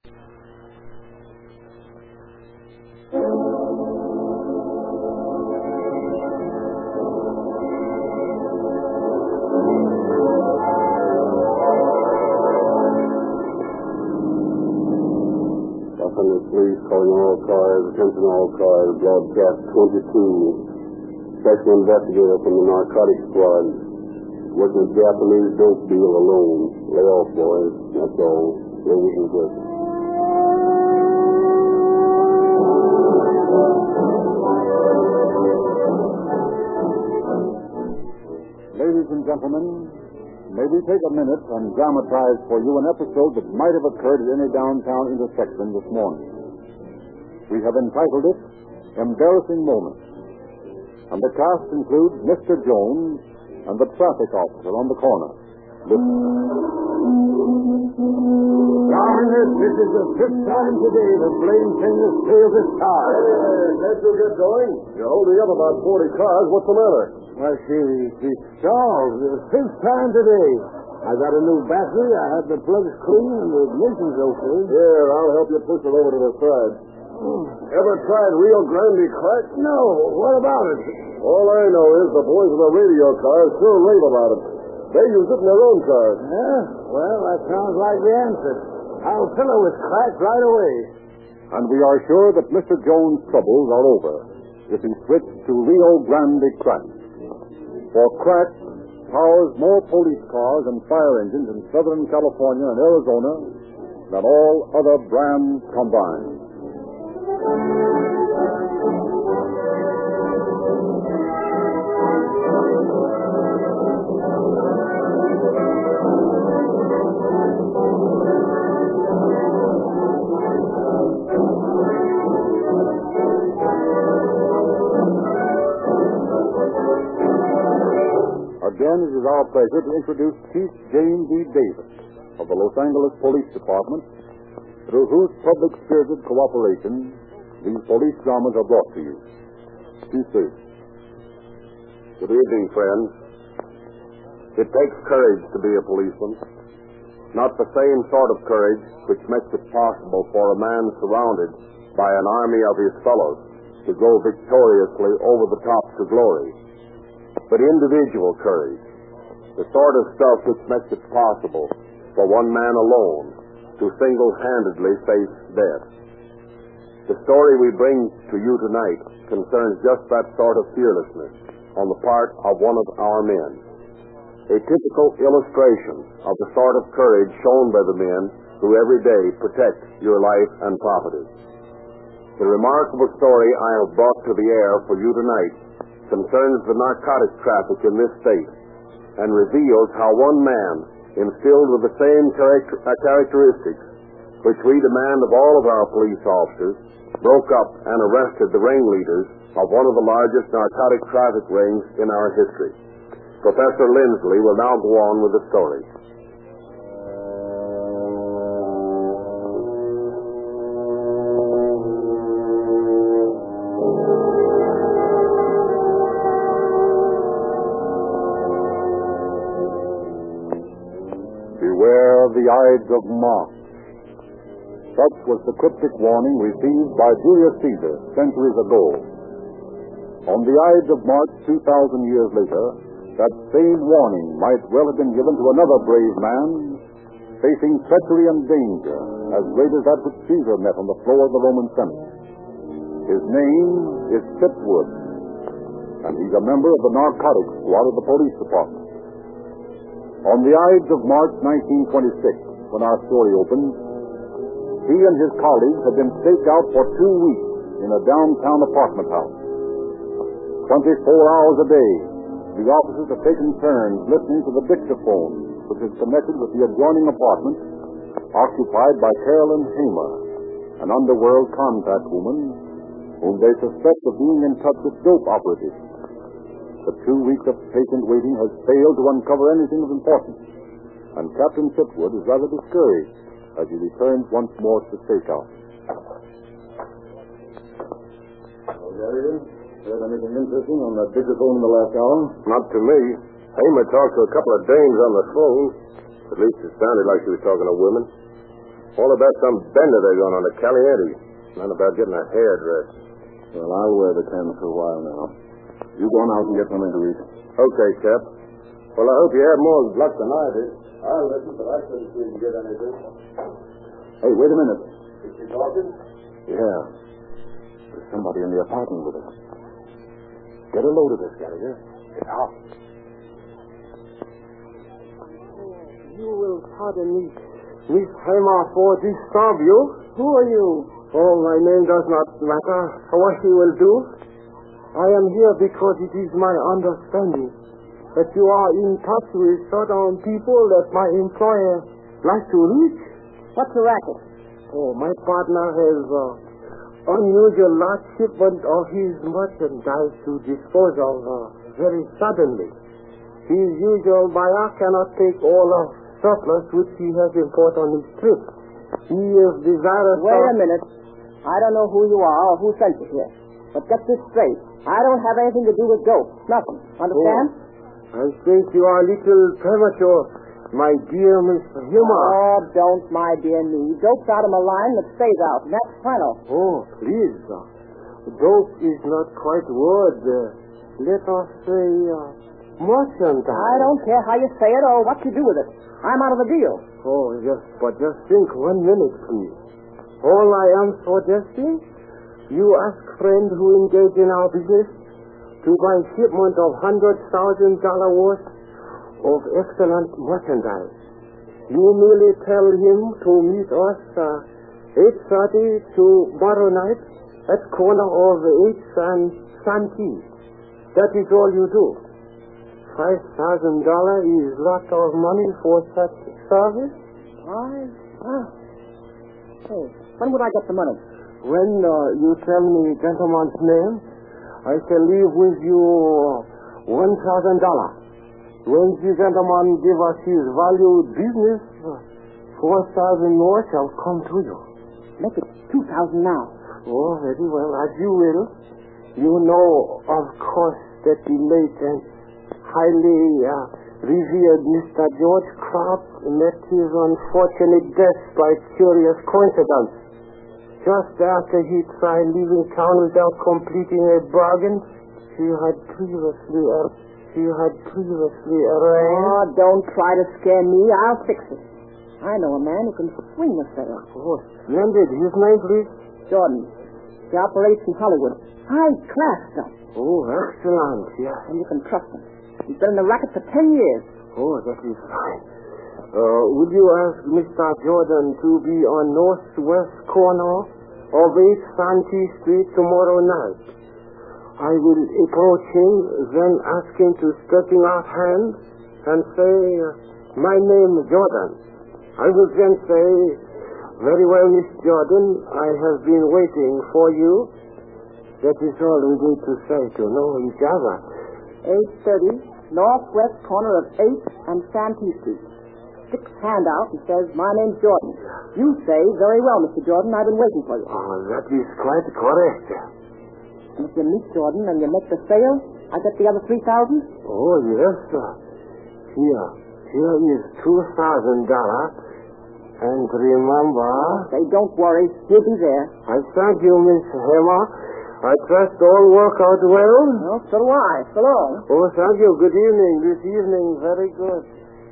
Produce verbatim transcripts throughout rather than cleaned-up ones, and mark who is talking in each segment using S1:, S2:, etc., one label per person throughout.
S1: Police calling all cars, attention all cars, broadcast twenty-two. Special investigator from the narcotics squad. Working a Japanese dope deal alone. Lay off, boys. That's all. Ladies and gentlemen.
S2: Ladies and gentlemen, may we take a minute and dramatize for you an episode that might have occurred at any downtown intersection this morning. We have entitled it, Embarrassing Moments. And the cast includes Mister Jones and the traffic officer on the corner. Listen.
S3: Darn it, this is the fifth time today the blame thing has failed this car.
S1: Hey, can't you get going? You're holding up about forty cars. What's the matter?
S3: Well, she, she stalled. The fifth time today. I got a new battery, I had the plugs clean, and the ignition's okay.
S1: Here, I'll help you push it over to the side. Ever tried Rio Grande crack?
S3: No, what about it?
S1: All I know is the boys in the radio cars sure rave about it. They use it in their own cars.
S3: Yeah? Well, that sounds like the answer. I'll fill it with crack right away.
S2: And we are sure that Mister Jones' troubles are over if he switched to Rio Grande crack. For crack powers more police cars and fire engines in Southern California and Arizona than all other brands combined. Again, it is our pleasure to introduce Chief James E. Davis of the Los Angeles Police Department, through whose public-spirited cooperation these police dramas are brought to you. Chief Davis.
S1: Good evening, friends. It takes courage to be a policeman. Not the same sort of courage which makes it possible for a man surrounded by an army of his fellows to go victoriously over the top to glory, but individual courage, the sort of stuff which makes it possible for one man alone to single-handedly face death. The story we bring to you tonight concerns just that sort of fearlessness on the part of one of our men. A typical illustration of the sort of courage shown by the men who every day protect your life and property. The remarkable story I have brought to the air for you tonight concerns the narcotic traffic in this state and reveals how one man, instilled with the same character, uh, characteristics which we demand of all of our police officers, broke up and arrested the ringleaders of one of the largest narcotic traffic rings in our history. Professor Lindsley will now go on with the story.
S2: Beware the Ides of March. Such was the cryptic warning received by Julius Caesar centuries ago. On the Ides of March two thousand years later, that same warning might well have been given to another brave man facing treachery and danger as great as that which Caesar met on the floor of the Roman Senate. His name is Pitwood, and he's a member of the narcotics squad of the police department. On the Ides of March nineteen twenty-six, when our story opened, he and his colleagues had been staked out for two weeks in a downtown apartment house. Twenty-four hours a day, the officers have taken turns listening to the dictaphone, which is connected with the adjoining apartment occupied by Carolyn Hamer, an underworld contact woman whom they suspect of being in touch with dope operatives. The two weeks of patient waiting has failed to uncover anything of importance, and Captain Pitwood is rather discouraged as he returns once more to the stakeout.
S1: Well, Gary, heard anything interesting on that dictaphone in the last hour? Not to me. Hamer talked to a couple of dames on the phone. At least it sounded like she was talking to women. All about some bender they're going on to Caliente. None about getting a hairdress.
S2: Well, I'll wear the tan for a while now. You go on out and get something to eat.
S1: Okay, Cap. Well, I hope you have more luck than I did. I'll listen, but I couldn't seem to get anything.
S2: Hey, wait a minute.
S1: Is she talking?
S2: Yeah. There's somebody in the apartment with us. Get a load of this, Gallagher. Get out.
S3: You will pardon me, Miss Hammer, for disturb you. Who are you? Oh, my name does not matter. What he will do. I am here because it is my understanding that you are in touch with certain people that my employer likes to reach.
S4: What's the racket?
S3: Oh, my partner has uh, unusual large shipment of his merchandise to dispose of uh, very suddenly. His usual buyer cannot take all of surplus which he has imported on his trip. He is desirous
S4: Wait
S3: of...
S4: a minute. I don't know who you are or who sent you here. But get this straight. I don't have anything to do with ghosts. Nothing. Understand?
S3: Oh, I think you are a little premature, my dear Mister Humor.
S4: Oh, don't, my dear me. Dope's out of my line that stays out. And that's final.
S3: Oh, please. Uh, dope is not quite word. Uh, let us say uh, merchandise.
S4: I don't care how you say it or what you do with it. I'm out of the deal.
S3: Oh, just, but just think one minute, please. All I am suggesting, you ask friend who engage in our business to buy shipment of one hundred thousand dollars worth of excellent merchandise. You merely tell him to meet us uh, eight thirty tomorrow night at corner of eighth and Santee. That is all you do. five thousand dollars is lot of money for such service.
S4: I... Ah. Hey, when would I get the money?
S3: When uh, you tell me gentleman's name, I shall leave with you uh, one thousand dollars. When the gentleman give us his valued business, uh, four thousand more shall come to you.
S4: Make it two thousand now.
S3: Oh, very well, as you will. You know, of course, that the late and highly uh, revered Mister George Kraft met his unfortunate death by curious coincidence. Just after he tried leaving town without completing a bargain, he had previously ar- he had previously arranged.
S4: Oh, don't try to scare me. I'll fix it. I know a man who can swing a sale.
S3: Oh, splendid. His name, please?
S4: Jordan. He operates in Hollywood. High class stuff.
S3: Oh, excellent. Yes.
S4: And you can trust him. He's been in the racket for ten years.
S3: Oh, that is fine. Uh, would you ask Mister Jordan to be on northwest corner of eighth Santee Street tomorrow night? I will approach him, then ask him to stretching out hand and say, my name is Jordan. I will then say, very well, Miss Jordan, I have been waiting for you. That is all we need to say to know each other.
S4: eight thirty, northwest corner of eighth and Santee Street. Sticks hand out and says, my name's Jordan. You say, very well, Mister Jordan, I've been waiting for you.
S3: Oh, that is quite correct.
S4: And if you meet Jordan and you make the sale, I get the other three thousand?
S3: Oh, yes, sir. Here, here is two thousand dollars. And remember...
S4: Say, don't worry, he'll be there.
S3: I thank you, Miss Hammer. I trust all work out well.
S4: Well, so do I. So long.
S3: Oh, thank you. Good evening. This evening, very good.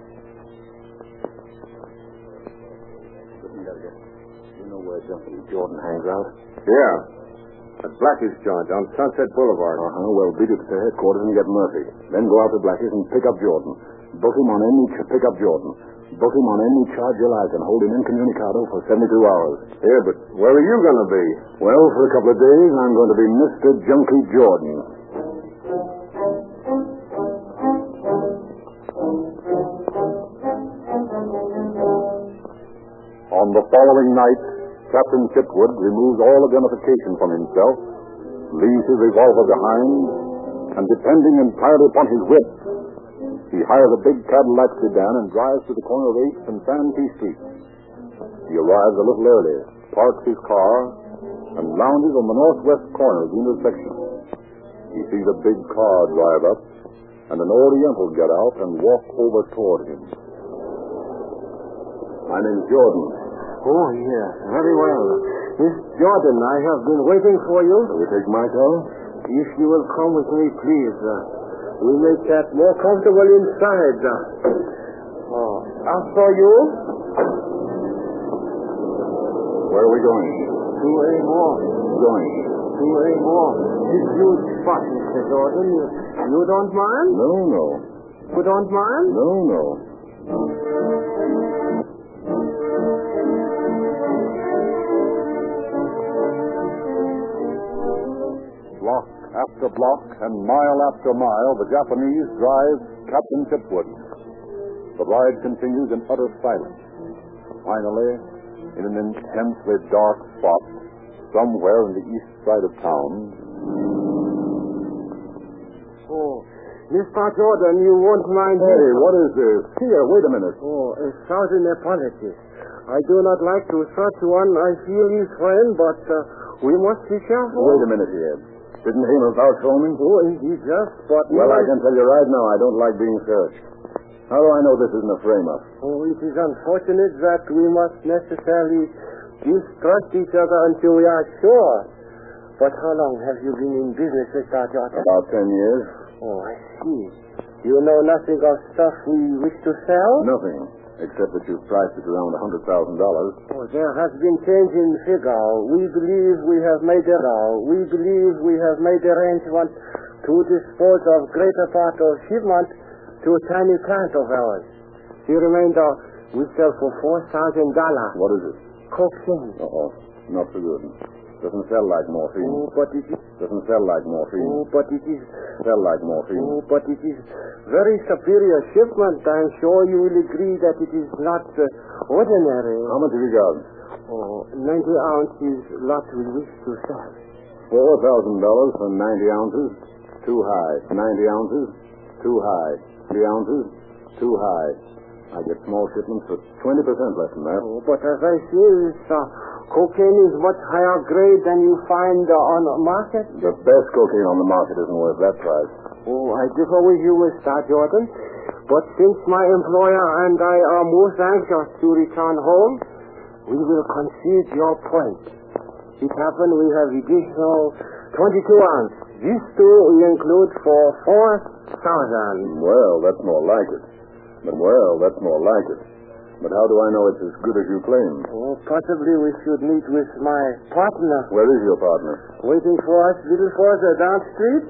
S2: You know where Junkie Jordan hangs out?
S1: Yeah. At Blackie's joint on Sunset Boulevard.
S2: Uh-huh. Well, beat it to headquarters and get Murphy. Then go out to Blackie's and pick up Jordan. Book him on any... Ch- pick up Jordan. Book him on any charge you like and hold him incommunicado for seventy-two hours.
S1: Yeah, but where are you going to be?
S2: Well, for a couple of days, I'm going to be Mister Junkie Jordan. On the following night, Captain Chipwood removes all identification from himself, leaves his revolver behind, and depending entirely upon his wit, he hires a big Cadillac sedan and drives to the corner of eighth and Santee Street. He arrives a little early, parks his car, and lounges on the northwest corner of the intersection. He sees a big car drive up, and an Oriental get out and walk over toward him. My name's Jordan.
S3: Oh, yes, very well. Miss Jordan, I have been waiting for you.
S2: Will you take my car?
S3: If you will come with me, please. Uh, we may get more comfortable inside. Uh, oh, after you.
S2: Where are we going?
S3: To a mall.
S2: Going?
S3: To a mall. This huge spot, Mister Jordan. You, you don't mind?
S2: No, no.
S3: You don't mind?
S2: No, no. Block after block and mile after mile, the Japanese drive Captain Chipwood. The ride continues in utter silence. Finally, in an intensely dark spot, somewhere in the east side of town.
S3: Oh, Mister Jordan, you won't mind...
S2: Hey, what is this? Here, wait a minute.
S3: Oh, a thousand apologies. I do not like to trust one I feel his friend, but uh, we must be careful.
S2: Wait a minute here. Didn't he vouch for me?
S3: Oh, indeed, yes, but...
S2: Well, I can tell you right now, I don't like being searched. How do I know this isn't a frame-up?
S3: Oh, it is unfortunate that we must necessarily distrust each other until we are sure. But how long have you been in business, Mister Jordan?
S2: About ten years.
S3: Oh, I see. You know nothing of stuff we wish to sell?
S2: Nothing, except that you've priced it around one hundred thousand dollars.
S3: Oh, there has been change in figure. We believe we have made a We believe we have made arrangement to dispose of greater part of shipment to a tiny plant of ours. The remainder we sell for four thousand dollars.
S2: What is it?
S3: Cocaine.
S2: Uh-oh, not so good. Doesn't sell like morphine.
S3: Oh, but it is...
S2: Doesn't sell like morphine.
S3: Oh, but it is...
S2: Sell like morphine.
S3: Oh, but it is very superior shipment. I'm sure you will agree that it is not uh, ordinary.
S2: How much have you got?
S3: Oh, ninety ounces lot we wish to sell.
S2: Four thousand dollars for ninety ounces. Too high. Ninety ounces. Too high. Three ounces. Too high. I get small shipments for twenty percent less than that.
S3: Oh, but as I say, this, uh, cocaine is much higher grade than you find uh, on the market.
S2: The best cocaine on the market isn't worth that price.
S3: Oh, I differ with you, Mister Jordan. But since my employer and I are most anxious to return home, we will concede your point. It happened we have additional twenty-two ounce. These two we include for four thousand.
S2: Well, that's more like it. But, well, that's more like it. But how do I know it's as good as you claim?
S3: Oh, possibly we should meet with my partner.
S2: Where is your partner?
S3: Waiting for us a little further down the street.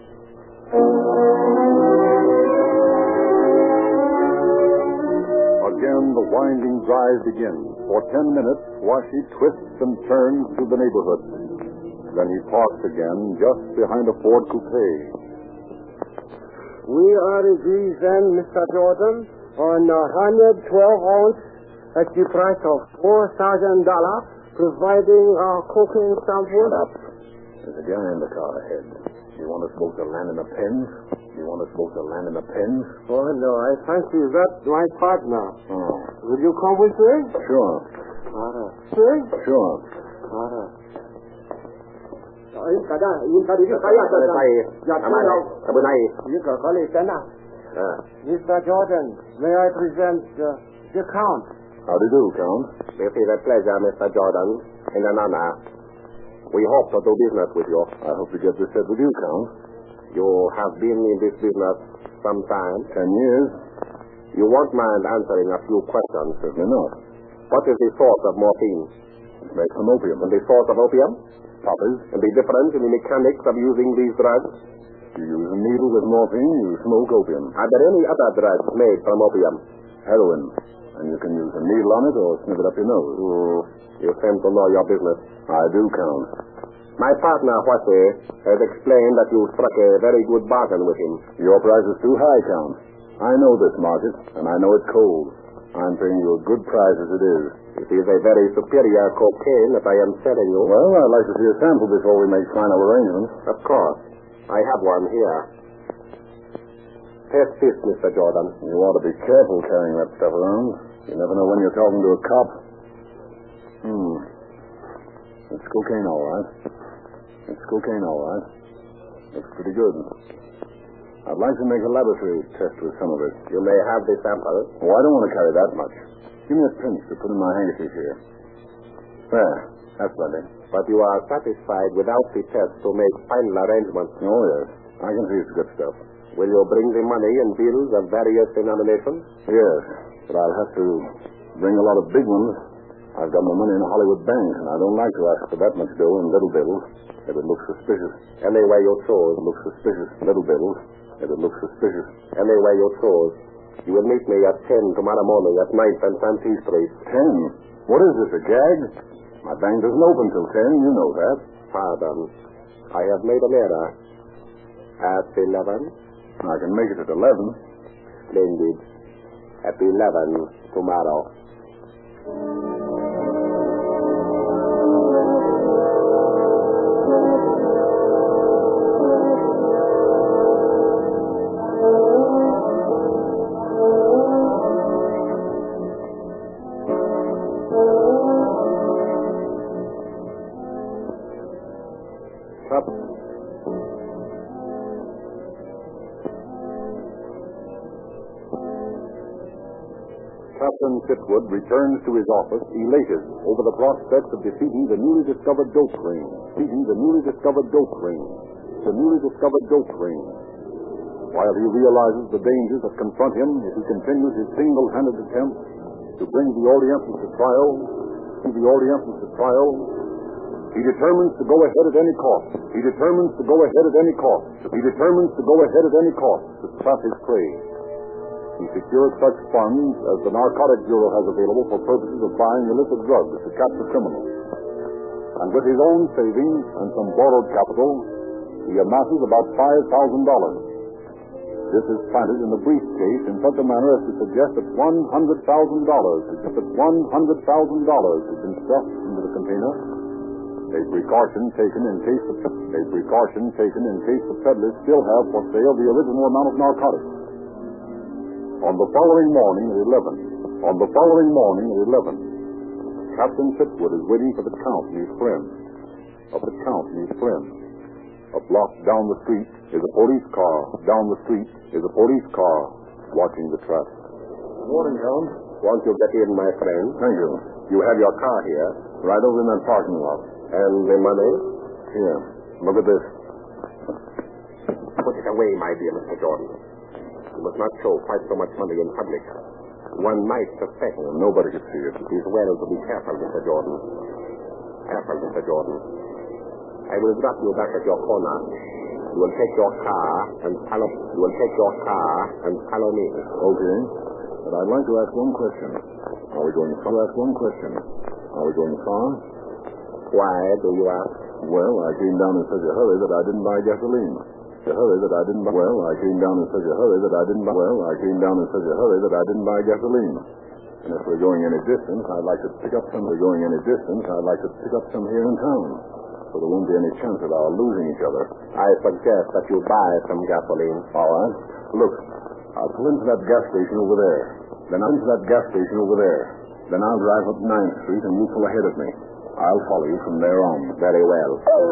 S2: Again, the winding drive begins. For ten minutes, Washi twists and turns through the neighborhood. Then he parks again just behind a Ford coupe.
S3: We are agreed then, Mister Jordan, on one hundred twelve ounce at the price of four thousand dollars, providing our cocaine sample.
S2: Shut up. There's a guy in the car ahead. Do you want us both to land in the pens? Do you want us both to land in the pens?
S3: Oh, no, I fancy that's my partner.
S2: Oh.
S3: Will you come with me?
S2: Sure.
S3: Carter. Sir?
S2: Sure.
S3: Carter. Mister Jordan, may I present uh, the Count?
S2: How do you do, Count?
S1: It is a pleasure, Mister Jordan, in an honor. We hope to do business with you.
S2: I hope to get this set with you, Count.
S1: You have been in this business some time.
S2: Ten years.
S1: You won't mind answering a few questions.
S2: Certainly not.
S1: What is the source of morphine?
S2: It makes from opium.
S1: And the source of opium?
S2: Poppers.
S1: And the difference in the mechanics of using these drugs?
S2: You use a needle with morphine, you smoke opium.
S1: Are there any other drugs made from opium?
S2: Heroin. And you can use a needle on it or sniff it up your nose.
S1: Mm, you seem to know your business.
S2: I do, Count.
S1: My partner, Huase, has explained that you struck a very good bargain with him.
S2: Your price is too high, Count. I know this market, and I know it's cold. I'm paying you a good price as it is.
S1: It is a very superior cocaine that I am selling you.
S2: Well, I'd like to see a sample before we make final arrangements.
S1: Of course. I have one here. Test this, Mister Jordan.
S2: You ought to be careful carrying that stuff around. You never know when you're talking to a cop. Hmm. It's cocaine, all right. It's cocaine, all right. Looks pretty good. I'd like to make a laboratory test with some of it.
S1: You may have the sample.
S2: Oh, I don't want to carry that much. Give me a pinch to put in my handkerchief here. There. That's splendid.
S3: But you are satisfied without the test to make final arrangements.
S2: Oh, yes. I can see it's good stuff.
S3: Will you bring the money and bills of various denominations?
S2: Yes, but I'll have to bring a lot of big ones. I've got my money in a Hollywood bank, and I don't like to ask for that much dough in little bills. If it looks suspicious.
S3: Any way you choose.
S2: It looks suspicious. Little bills. If it looks suspicious.
S3: Any way you choose. You will meet me at ten tomorrow morning at ninth and Santee Street.
S2: Ten? What is this, a gag? My bank doesn't open till ten, you know that.
S3: Pardon. I have made an error. At eleven?
S2: I can make it at eleven.
S3: Splendid. At eleven tomorrow.
S2: Captain Chitwood returns to his office elated over the prospect of defeating the newly discovered dope ring. Defeating the newly discovered dope ring. The newly discovered dope ring. While he realizes the dangers that confront him if he continues his single-handed attempt to bring the Orientals to trial, to the Orientals to trial, he determines to go ahead at any cost. He determines to go ahead at any cost. He determines to go ahead at any cost to trap his prey. He secures such funds as the Narcotics Bureau has available for purposes of buying illicit drugs to capture criminals. And with his own savings and some borrowed capital, he amasses about five thousand dollars. This is planted in the briefcase in such a manner as to suggest that one hundred thousand dollars, suggest that one hundred thousand dollars has been stuffed into the container. A precaution taken in case the a precaution taken in case the peddlers still have for sale the original amount of narcotics. On the following morning at eleven, on the following morning at eleven, Captain Chitwood is waiting for the Count and his friend. Of the Count and his friend. A block down the street is a police car. Down the street is a police car watching the traffic.
S3: Good morning, Count. Won't you get in, my friend?
S2: Thank you.
S3: You have your car here.
S2: Right over in that parking lot.
S3: And the money?
S2: Here. Look at this.
S3: Put it away, my dear Mister Jordan. You must not show quite so much money in public. One might suspect.
S2: Well, nobody could see it.
S3: It is well to be careful, Mister Jordan. Careful, Mister Jordan. I will drop you back at your corner. You will take your car and follow. You will take your car and follow me.
S2: Okay. But I'd like to ask one question. Are we going far? Ask one question. Are we going far?
S3: Why do you ask?
S2: Well, I came down in such a hurry that I didn't buy gasoline. A hurry that I didn't buy. Well, I came down in such a hurry that I didn't buy. Well, I came down in such a hurry that I didn't buy gasoline. And if we're going any distance, I'd like to pick up some. If we're going any distance, I'd like to pick up some here in town, so there won't be any chance of our losing each other.
S3: I suggest that you buy some gasoline.
S2: All right. Look, I'll pull into that gas station over there. Then I'll into that gas station over there. Then I'll drive up ninth Street and you pull ahead of me. I'll follow you from there on.
S3: Very well.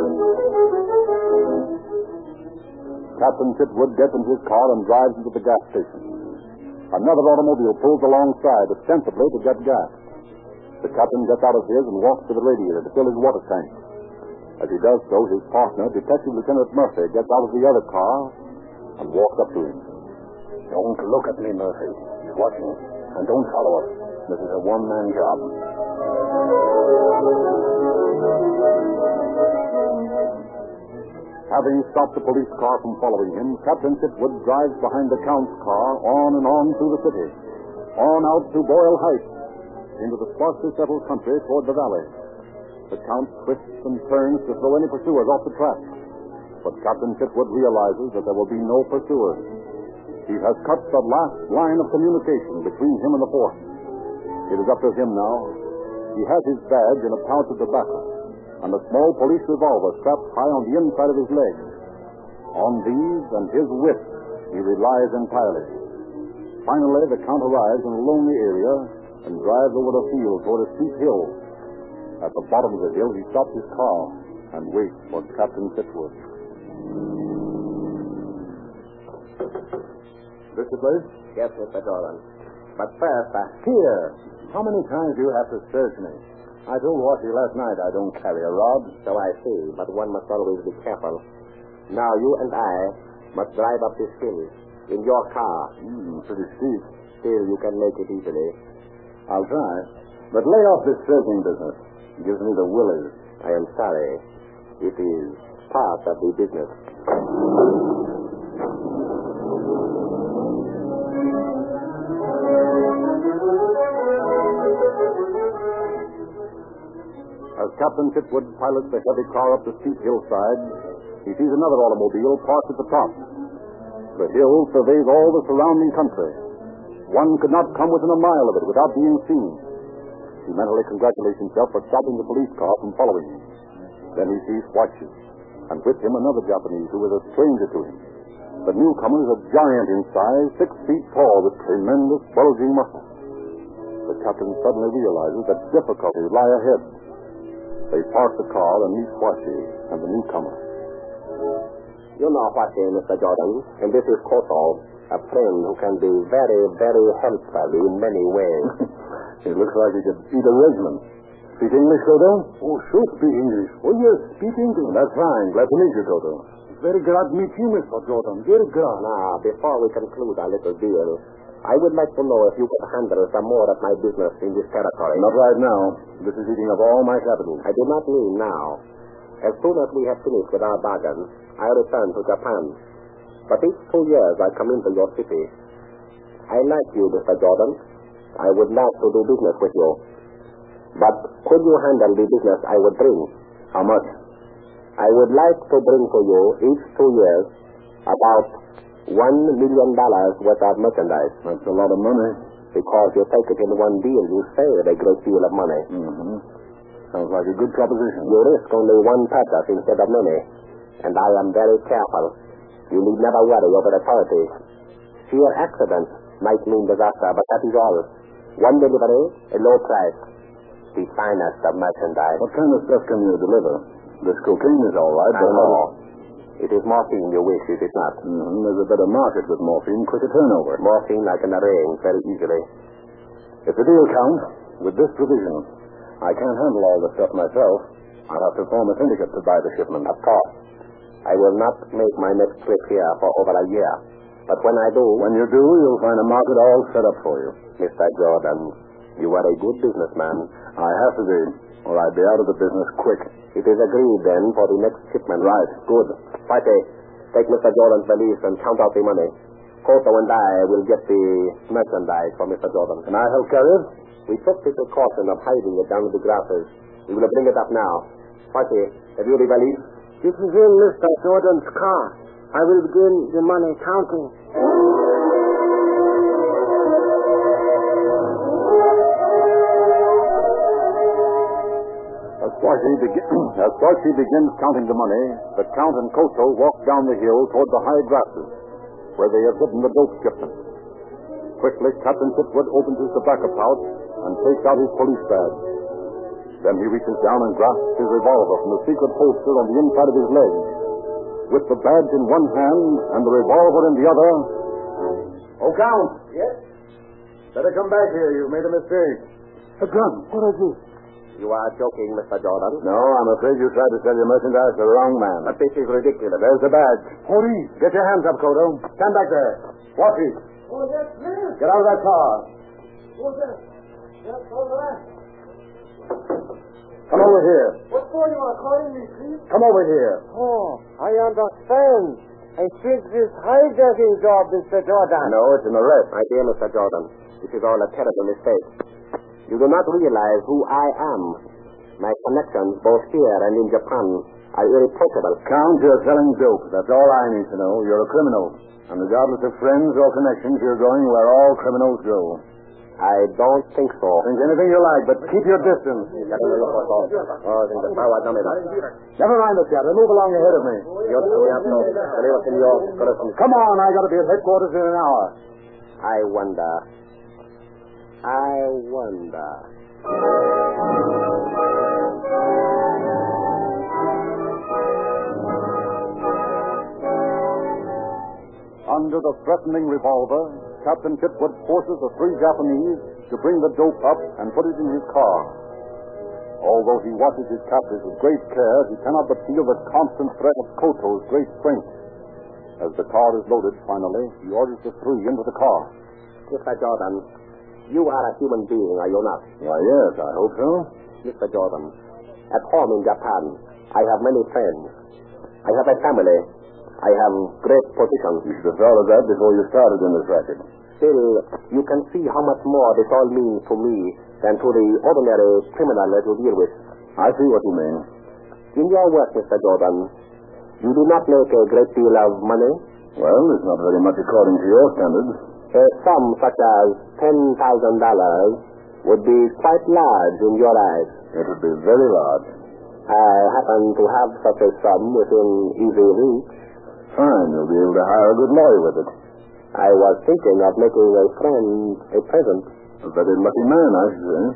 S2: Captain Chitwood gets into his car and drives into the gas station. Another automobile pulls alongside, ostensibly to get gas. The captain gets out of his and walks to the radiator to fill his water tank. As he does so, his partner, Detective Lieutenant Murphy, gets out of the other car and walks up to him.
S5: Don't look at me, Murphy. He's watching. And don't follow us. This is a one-man job.
S2: Having stopped the police car from following him, Captain Chitwood drives behind the Count's car on and on through the city, on out to Boyle Heights, into the sparsely settled country toward the valley. The Count twists and turns to throw any pursuers off the track, but Captain Chitwood realizes that there will be no pursuers. He has cut the last line of communication between him and the force. It is up to him now. He has his badge and a pouch of tobacco, and a small police revolver strapped high on the inside of his leg. On these and his wit, he relies entirely. Finally, the Count arrives in a lonely area and drives over the field toward a steep hill. At the bottom of the hill, he stops his car and waits for Captain Chitwood. This the place?
S3: Yes, Mister Jordan. But first, uh,
S2: Here. How many times do you have to search me?
S5: I told Washi last night I don't carry a rod.
S3: So I see, but one must always be careful. Now you and I must drive up this hill in your car.
S5: Hmm, pretty steep.
S3: Still, you can make it easily.
S5: I'll try. But lay off this surfing business. It gives me the willies.
S3: I am sorry. It is part of the business.
S2: As Captain Chitwood pilots the heavy car up the steep hillside, he sees another automobile parked at the top. The hill surveys all the surrounding country. One could not come within a mile of it without being seen. He mentally congratulates himself for stopping the police car from following him. Then he sees Washi, and with him another Japanese who is a stranger to him. The newcomer is a giant in size, six feet tall, with tremendous bulging muscles. The captain suddenly realizes that difficulties lie ahead. They park the car and meet Washi and the newcomer.
S3: You know Washi, Mister Jordan, and this is Koto, a friend who can be very, very helpful in many ways.
S2: It looks like he could eat a regiment. Speak English, Koto? Oh, sure, speak English. Oh, yes, speak English. That's fine. Glad to meet you, Koto. Very glad to meet you, Mister Jordan. Very glad.
S3: Now, before we conclude our little deal, I would like to know if you could handle some more of my business in this territory.
S2: Not right now. This is eating up all my capital.
S3: I do not mean now. As soon as we have finished with our bargain, I return to Japan. But each two years I come into your city. I like you, Mister Jordan. I would like to do business with you. But could you handle the business I would bring?
S2: How much?
S3: I would like to bring to you each two years about one million dollars worth of merchandise.
S2: That's a lot of money.
S3: Because you take it in one deal, you save a great deal of money.
S2: Mm-hmm. Sounds like a good proposition.
S3: You risk only one purchase instead of many. And I am very careful. You need never worry over authorities. Sheer accident might mean disaster, but that is all. One delivery, a low price. The finest of merchandise.
S2: What kind of stuff can you deliver? This cocaine is all right, but...
S3: No. It is morphine you wish, it is not.
S2: Mm-hmm. There's a better market with morphine, quicker turnover.
S3: Morphine I can arrange very easily.
S2: If the deal counts, with this provision, I can't handle all the stuff myself. I'll have to form a syndicate to buy the shipment.
S3: Of course. I will not make my next trip here for over a year. But when I do...
S2: When you do, you'll find a market all set up for you.
S3: Mister Jordan, you are a good businessman.
S2: I have to be, or I'd be out of the business quick.
S3: It is agreed, then, for the next shipment.
S2: Right.
S3: Good. Fighty, take Mister Jordan's valise and count out the money. Koto and I will get the merchandise for Mister Jordan.
S2: Can I help carry it?
S3: We took the precaution of hiding it down in the grasses. We will bring it up now. Fighty, have you the valise?
S6: This is in Mister Jordan's car. I will begin the money counting.
S2: As Washi, begin, as Washi begins counting the money, the Count and Koto walk down the hill toward the high grasses, where they have hidden the dope shipment. Quickly, Captain Chitwood opens his tobacco pouch and takes out his police badge. Then he reaches down and grasps his revolver from the secret holster on the inside of his leg. With the badge in one hand and the revolver in the other... Oh, Count!
S6: Yes?
S2: Better come back here. You've made a mistake.
S6: A gun. What is this?
S3: You are joking, Mister Jordan.
S2: No, I'm afraid you tried to sell your merchandise to the wrong man.
S3: But this is ridiculous.
S2: There's the badge.
S6: Police.
S2: Get your hands up, Koto. Stand back there. Washi.
S6: Oh, that's me.
S2: Get out of that car.
S6: Who's that? That's all right.
S2: Come over here.
S6: What for you are calling me, please?
S2: Come over here.
S6: Oh, I understand. I think this hijacking job, Mister Jordan.
S2: No, it's an arrest.
S3: My dear Mister Jordan, this is all a terrible mistake. You do not realize who I am. My connections, both here and in Japan, are irreproachable.
S2: Count, you're selling dope. That's all I need to know. You're a criminal. And regardless of friends or connections, you're going where all criminals go.
S3: I don't think so.
S2: Think anything you like, but keep your distance. Never mind the chatter. Move along ahead of me. Come on, I gotta be at headquarters in an hour.
S3: I wonder. I wonder.
S2: Under the threatening revolver, Captain Chitwood forces the three Japanese to bring the dope up and put it in his car. Although he watches his captors with great care, he cannot but feel the constant threat of Koto's great strength. As the car is loaded, finally, he orders the three into the car.
S3: Mister Jordan, you are a human being, are you not?
S2: Why, yes, I hope so.
S3: Mister Jordan, at home in Japan, I have many friends. I have a family. I have great positions.
S2: You should have thought of that before you started in this racket.
S3: Still, you can see how much more this all means to me than to the ordinary criminal that you deal with.
S2: I see what you mean.
S3: In your work, Mister Jordan, you do not make a great deal of money.
S2: Well, it's not very much according to your standards.
S3: A sum such as ten thousand dollars would be quite large in your eyes.
S2: It would be very large.
S3: I happen to have such a sum within easy reach.
S2: Fine, you'll be able to hire a good lawyer with it.
S3: I was thinking of making a friend a present.
S2: A very lucky man, I should say.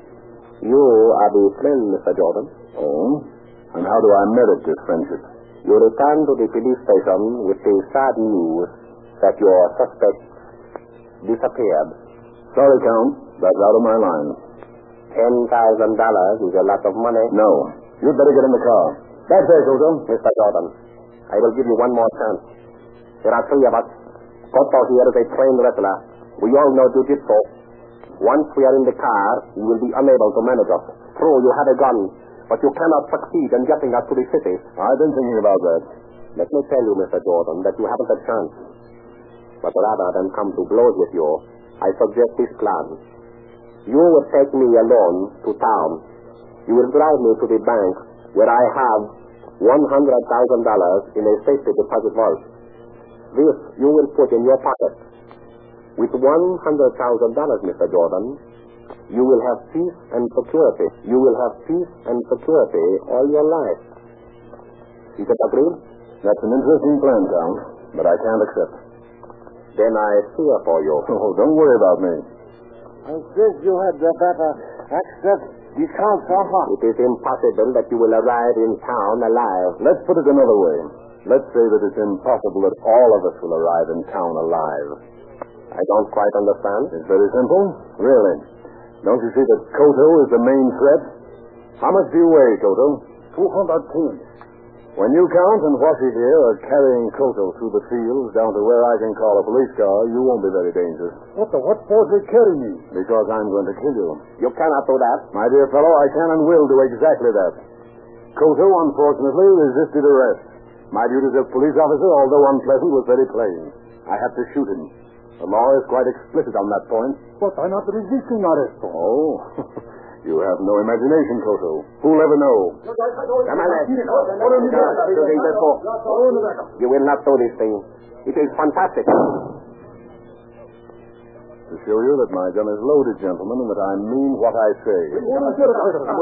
S3: You are the friend, Mister Jordan.
S2: Oh? And how do I merit this friendship?
S3: You return to the police station with the sad news that your suspect disappeared.
S2: Sorry, Count. That's out of my line.
S3: Ten thousand dollars is a lot of money.
S2: No. You'd better get in the car. That's it, Koto.
S3: Mister Jordan, I will give you one more chance. There are three of us. Koto here is a trained wrestler. We all know jiu-jitsu. Once we are in the car, you will be unable to manage us. True, you have a gun, but you cannot succeed in getting us to the city.
S2: I've been thinking about that.
S3: Let me tell you, Mister Jordan, that you haven't a chance. But rather than come to blows with you, I suggest this plan. You will take me alone to town. You will drive me to the bank where I have one hundred thousand dollars in a safety deposit vault. This you will put in your pocket. With one hundred thousand dollars, Mister Jordan, you will have peace and security. You will have peace and security all your life. Is it agreed?
S2: That's an interesting plan, Count, but I can't accept.
S3: Then I fear for you.
S2: Oh, don't worry about me.
S6: I think you had better accept the Count's offer.
S3: It is impossible that you will arrive in town alive.
S2: Let's put it another way. Let's say that it's impossible that all of us will arrive in town alive.
S3: I don't quite understand.
S2: It's very simple. Really. Don't you see that Koto is the main threat? How much do you weigh, Koto?
S5: Two hundred pounds.
S2: When you, Count, and Washi here are carrying Koto through the fields down to where I can call a police car, you won't be very dangerous.
S5: What the what for they carry me?
S2: Because I'm going to kill you.
S3: You cannot do that.
S2: My dear fellow, I can and will do exactly that. Koto, unfortunately, resisted arrest. My duties as police officer, although unpleasant, was very plain. I had to shoot him. The law is quite explicit on that point.
S5: But I'm not resisting arrest.
S2: Oh, you have no imagination, Koto. Who'll ever know?
S3: Come on, you will not do this thing. It is fantastic.
S2: To show you that my gun is loaded, gentlemen, and that I mean what I say.
S5: Must be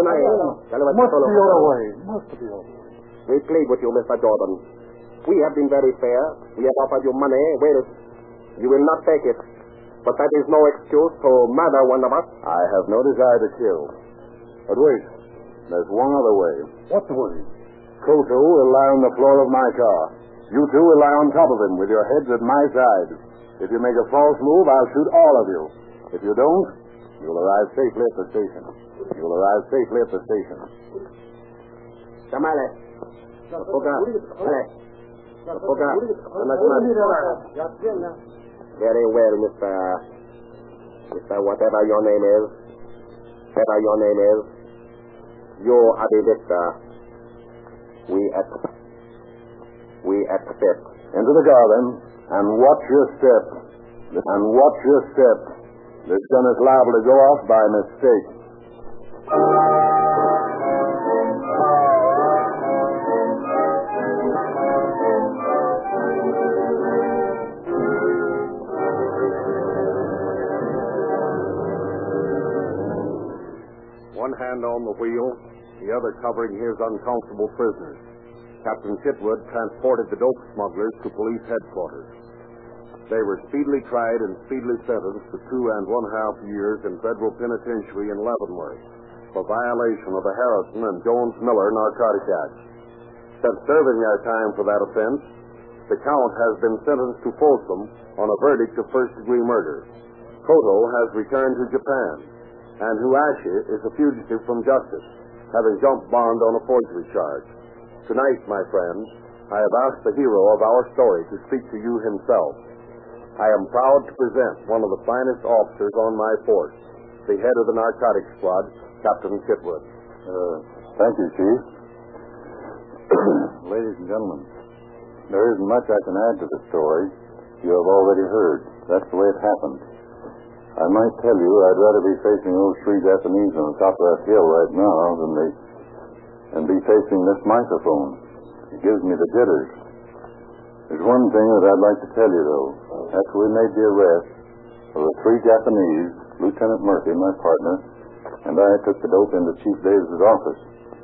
S5: your way. Must be your way.
S3: We plead with you, Mister Jordan. We have been very fair. We have offered you money. Wait it. You will not take it. But that is no excuse to murder one of us.
S2: I have no desire to kill. But wait. There's one other way.
S5: What way?
S2: Koto will lie on the floor of my car. You two will lie on top of him with your heads at my side. If you make a false move, I'll shoot all of you. If you don't, you'll arrive safely at the station. You'll arrive safely at the station.
S3: Tamale. Very well, Mister Mister Whatever your name is, whatever your name is, you are the victor. We accept. We accept.
S2: Into the car, then, and watch your step. And watch your step. This gun is liable to go off by mistake.
S1: One hand on the wheel, the other covering his uncomfortable prisoners. Captain Chitwood transported the dope smugglers to police headquarters. They were speedily tried and speedily sentenced to two and one half years in federal penitentiary in Leavenworth for violation of the Harrison and Jones-Miller narcotic acts. Since serving their time for that offense, the Count has been sentenced to Folsom on a verdict of first-degree murder. Koto has returned to Japan, and Huashi is a fugitive from justice. having jumped bond on a forgery charge. Tonight, my friends, I have asked the hero of our story to speak to you himself. I am proud to present one of the finest officers on my force, the head of the narcotics squad, Captain Chitwood.
S2: Uh, thank you, Chief. Ladies and gentlemen, there isn't much I can add to the story. You have already heard. That's the way it happened. I might tell you I'd rather be facing those three Japanese on the top of that hill right now than they, than be facing this microphone. It gives me the jitters. There's one thing that I'd like to tell you, though. After we made the arrest of the three Japanese, Lieutenant Murphy, my partner, and I took the dope into Chief Davis's office.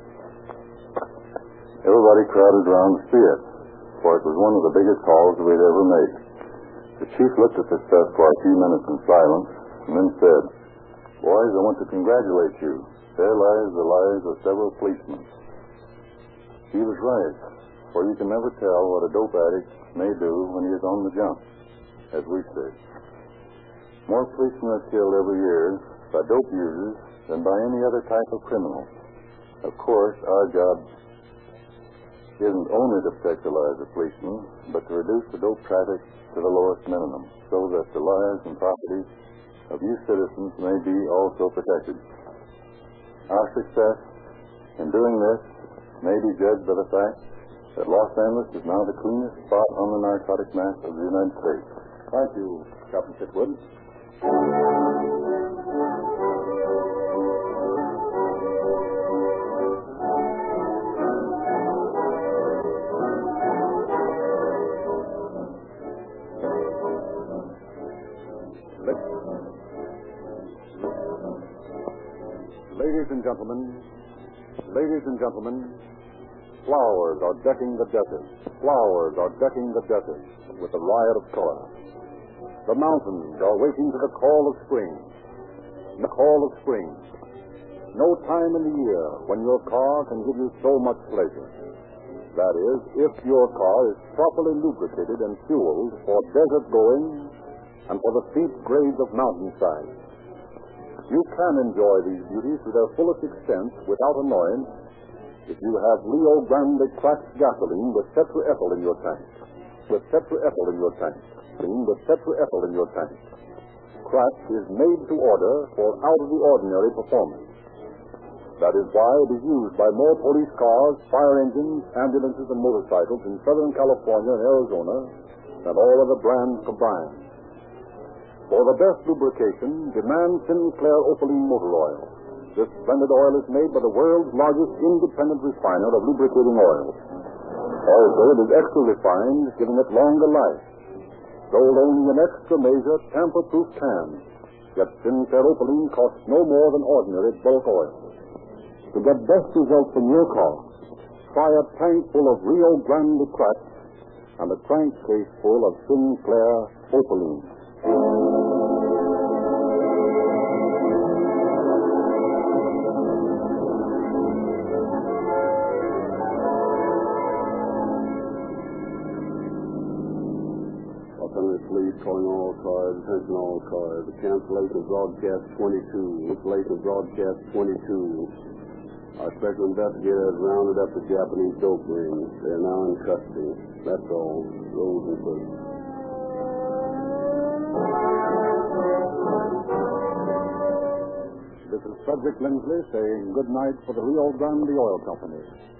S2: Everybody crowded around to see it, for it was one of the biggest hauls we'd ever made. The chief looked at the stuff for a few minutes in silence, and then said, "Boys, I want to congratulate you. There lies the lives of several policemen." He was right, for you can never tell what a dope addict may do when he is on the jump, as we say. More policemen are killed every year by dope users than by any other type of criminal. Of course, our job isn't only to protect the lives of policemen, but to reduce the dope traffic to the lowest minimum, so that the lives and properties of you citizens may be also protected. Our success in doing this may be judged by the fact that Los Angeles is now the cleanest spot on the narcotic map of the United States. Thank you, Captain Chitwood. Ladies and gentlemen, ladies and gentlemen, flowers are decking the desert. Flowers are decking the desert with a riot of color. The mountains are waking to the call of spring. The call of spring. No time in the year when your car can give you so much pleasure. That is, if your car is properly lubricated and fueled for desert going and for the steep grades of mountainside. You can enjoy these beauties to their fullest extent without annoyance if you have Rio Grande cracked gasoline with tetraethyl in your tank. With tetraethyl in your tank. With tetraethyl in your tank. Cracked is made to order for out-of-the-ordinary performance. That is why it is used by more police cars, fire engines, ambulances, and motorcycles in Southern California and Arizona than all other brands combined. For the best lubrication, demand Sinclair Opaline Motor Oil. This splendid oil is made by the world's largest independent refiner of lubricating oils. Also, it is extra refined, giving it longer life. Sold only in extra measure, tamper-proof cans. Yet Sinclair Opaline costs no more than ordinary bulk oil. To get best results from your car, try a tank full of Rio Grande cracked and a crankcase full of Sinclair Opaline.
S1: Calling all cars, attention all cars. The cancellation of broadcast twenty-two. Cancellation of broadcast twenty-two. Our special investigator has rounded up the Japanese dope rings. They are now in custody. That's all. Rose and Bush.
S2: This is Frederick Lindsley saying good night for the Rio Grande Oil Company.